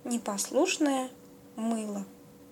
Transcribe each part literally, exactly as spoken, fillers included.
Непослушное мыло.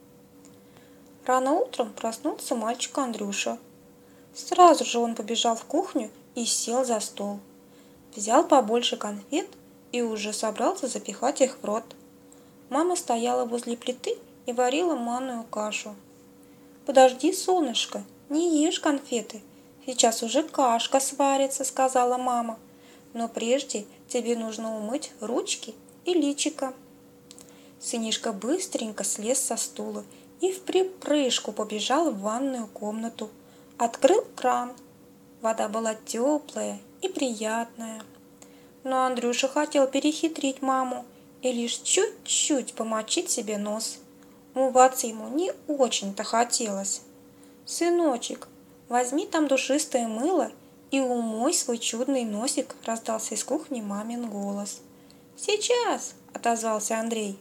Рано утром проснулся мальчик Андрюша. Сразу же он побежал в кухню и сел за стол. Взял побольше конфет и уже собрался запихать их в рот. Мама стояла возле плиты и варила манную кашу. «Подожди, солнышко, не ешь конфеты. Сейчас уже кашка сварится», — сказала мама. «Но прежде тебе нужно умыть ручки и личико». Сынишка быстренько слез со стула и вприпрыжку побежал в ванную комнату. Открыл кран. Вода была теплая и приятная. Но Андрюша хотел перехитрить маму и лишь чуть-чуть помочить себе нос. Умываться ему не очень-то хотелось. «Сыночек, возьми там душистое мыло и умой свой чудный носик», — раздался из кухни мамин голос. «Сейчас», — отозвался Андрей.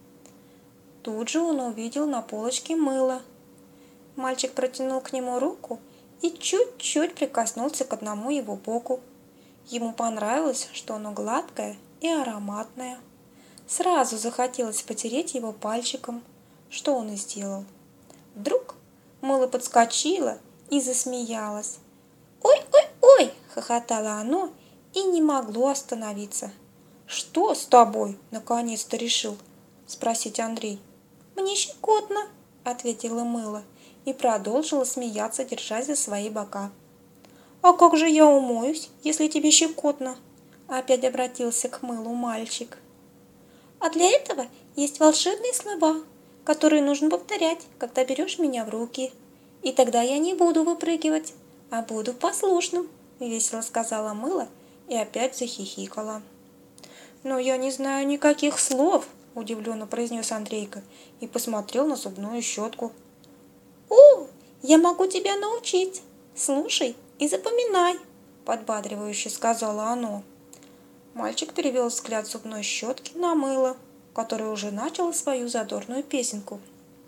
Тут же он увидел на полочке мыло. Мальчик протянул к нему руку и чуть-чуть прикоснулся к одному его боку. Ему понравилось, что оно гладкое и ароматное. Сразу захотелось потереть его пальчиком, что он и сделал. Вдруг мыло подскочило и засмеялось. «Ой-ой-ой!» — хохотало оно и не могло остановиться. «Что с тобой?» — наконец-то решил спросить Андрей. «Мне щекотно», — ответила мыло и продолжила смеяться, держась за свои бока. «А как же я умоюсь, если тебе щекотно?» — опять обратился к мылу мальчик. «А для этого есть волшебные слова, которые нужно повторять, когда берешь меня в руки. И тогда я не буду выпрыгивать, а буду послушным», — весело сказала мыло и опять захихикала. «Но я не знаю никаких слов», — удивленно произнес Андрейка и посмотрел на зубную щетку. «О, я могу тебя научить. Слушай и запоминай», — подбадривающе сказала оно. Мальчик перевел взгляд зубной щетки на мыло, которое уже начало свою задорную песенку.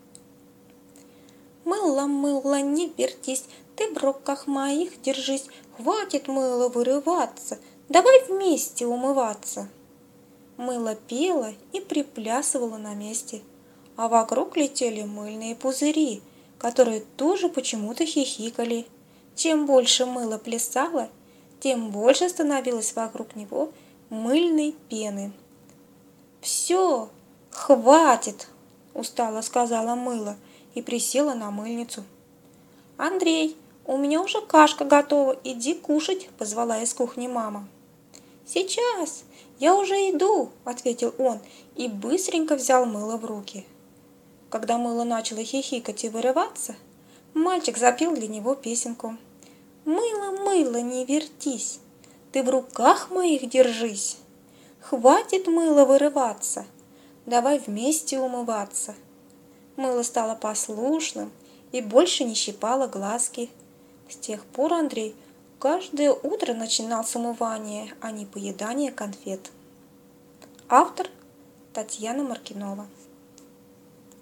«Мыло, мыло, не вертись, ты в руках моих держись, хватит мыло вырываться, давай вместе умываться». Мыло пело и приплясывало на месте, а вокруг летели мыльные пузыри, которые тоже почему-то хихикали. Чем больше мыло плясало, тем больше становилось вокруг него мыльной пены. «Все, хватит!» – устало сказала мыло и присела на мыльницу. «Андрей, у меня уже кашка готова, иди кушать», – позвала из кухни мама. «Сейчас, я уже иду», — ответил он и быстренько взял мыло в руки. Когда мыло начало хихикать и вырываться, мальчик запел для него песенку. «Мыло, мыло, не вертись, ты в руках моих держись. Хватит мыло вырываться, давай вместе умываться». Мыло стало послушным и больше не щипало глазки. С тех пор Андрей каждое утро начинал с умывания, а не поедания конфет. Автор Татьяна Маркинова.